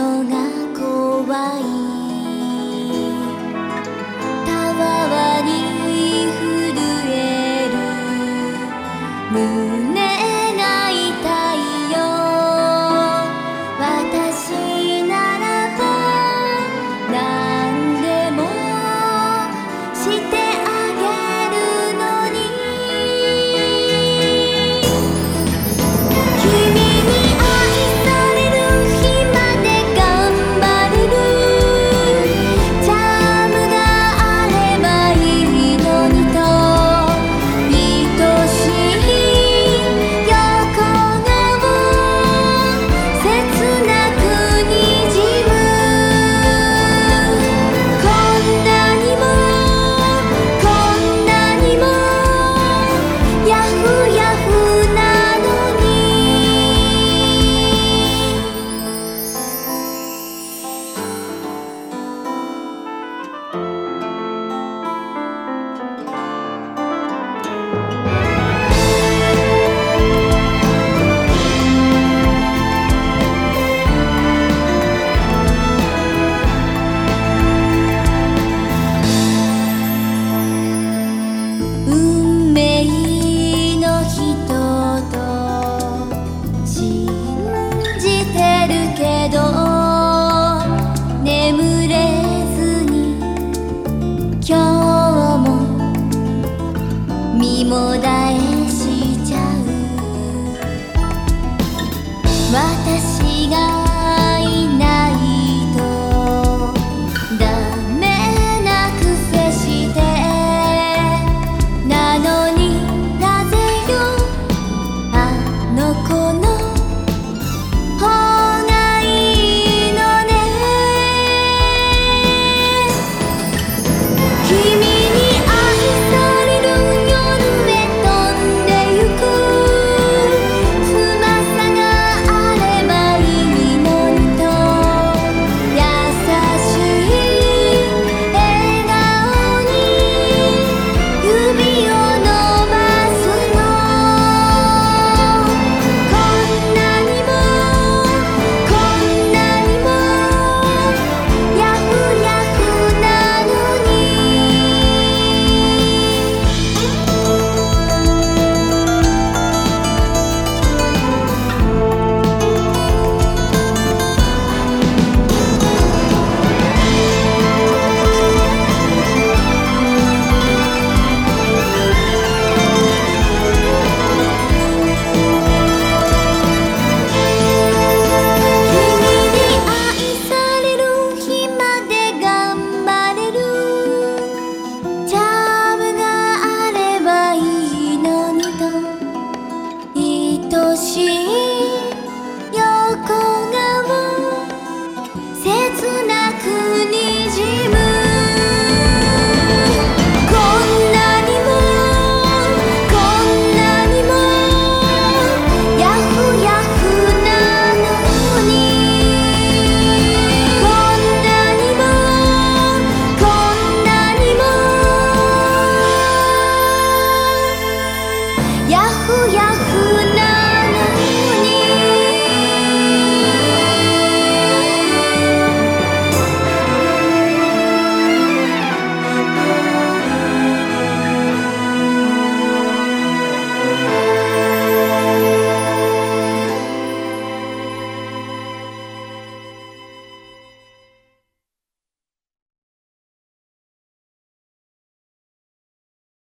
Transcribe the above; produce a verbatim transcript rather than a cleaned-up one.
のが怖い。たわわに震える胸が痛いよ。私ならば何でもしてあげるのに。君に愛される日まで頑張れるチャームがあればいいのにと愛しい横顔切なくにじむ。こんなにもこんなにもヤフヤフなのに。運命の人と信じてるけど眠れずに今日も身もだえしちゃう。私が